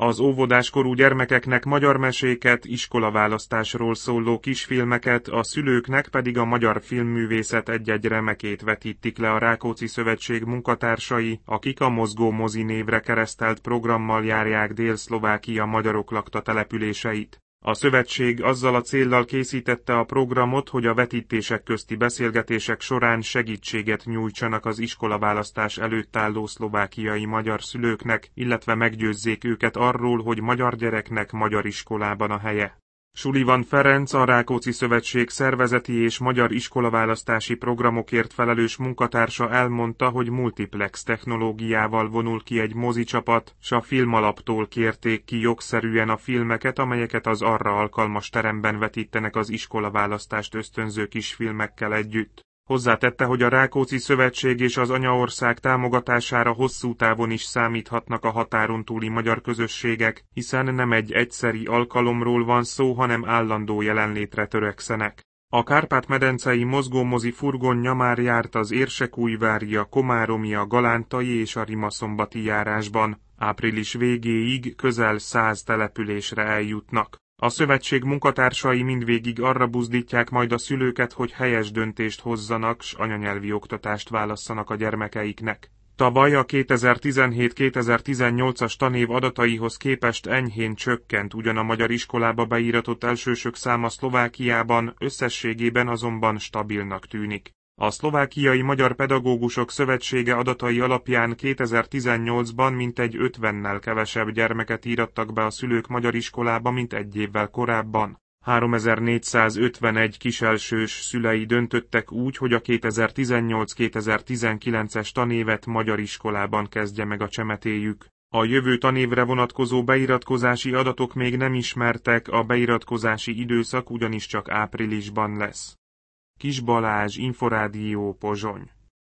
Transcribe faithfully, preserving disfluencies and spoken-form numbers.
Az óvodáskorú gyermekeknek magyar meséket, iskolaválasztásról szóló kisfilmeket, a szülőknek pedig a magyar filmművészet egy-egy remekét vetítik le a Rákóczi Szövetség munkatársai, akik a Mozgó mozi névre keresztelt programmal járják Dél-Szlovákia magyarok lakta településeit. A szövetség azzal a céllal készítette a programot, hogy a vetítések közti beszélgetések során segítséget nyújtsanak az iskolaválasztás előtt álló szlovákiai magyar szülőknek, illetve meggyőzzék őket arról, hogy magyar gyereknek magyar iskolában a helye. Sullivan Ferenc, a Rákóczi Szövetség szervezeti és magyar iskolaválasztási programokért felelős munkatársa elmondta, hogy multiplex technológiával vonul ki egy mozicsapat, s a Filmalaptól kérték ki jogszerűen a filmeket, amelyeket az arra alkalmas teremben vetítenek az iskolaválasztást ösztönző kisfilmekkel együtt. Hozzátette, hogy a Rákóczi Szövetség és az anyaország támogatására hosszú távon is számíthatnak a határon túli magyar közösségek, hiszen nem egy egyszeri alkalomról van szó, hanem állandó jelenlétre törekszenek. A Kárpát-medencei mozgómozi furgonja már járt az Érsekújvári, a Komáromi, a Galántai és a Rimaszombatyi járásban. Április végéig közel száz településre eljutnak. A szövetség munkatársai mindvégig arra buzdítják majd a szülőket, hogy helyes döntést hozzanak, s anyanyelvi oktatást válasszanak a gyermekeiknek. Tavaly a kétezer-tizenhét kétezer-tizennyolcas tanév adataihoz képest enyhén csökkent ugyan a magyar iskolába beíratott elsősök száma Szlovákiában, összességében azonban stabilnak tűnik. A Szlovákiai Magyar Pedagógusok Szövetsége adatai alapján kétezer-tizennyolcban mintegy ötvennel kevesebb gyermeket írattak be a szülők magyar iskolába, mint egy évvel korábban. háromezer-négyszázötvenegy kiselsős szülei döntöttek úgy, hogy a kétezer-tizennyolc kétezer-tizenkilences tanévet magyar iskolában kezdje meg a csemetéjük. A jövő tanévre vonatkozó beiratkozási adatok még nem ismertek, a beiratkozási időszak ugyanis csak áprilisban lesz. Kis Balázs, Inforádió, Pozsony.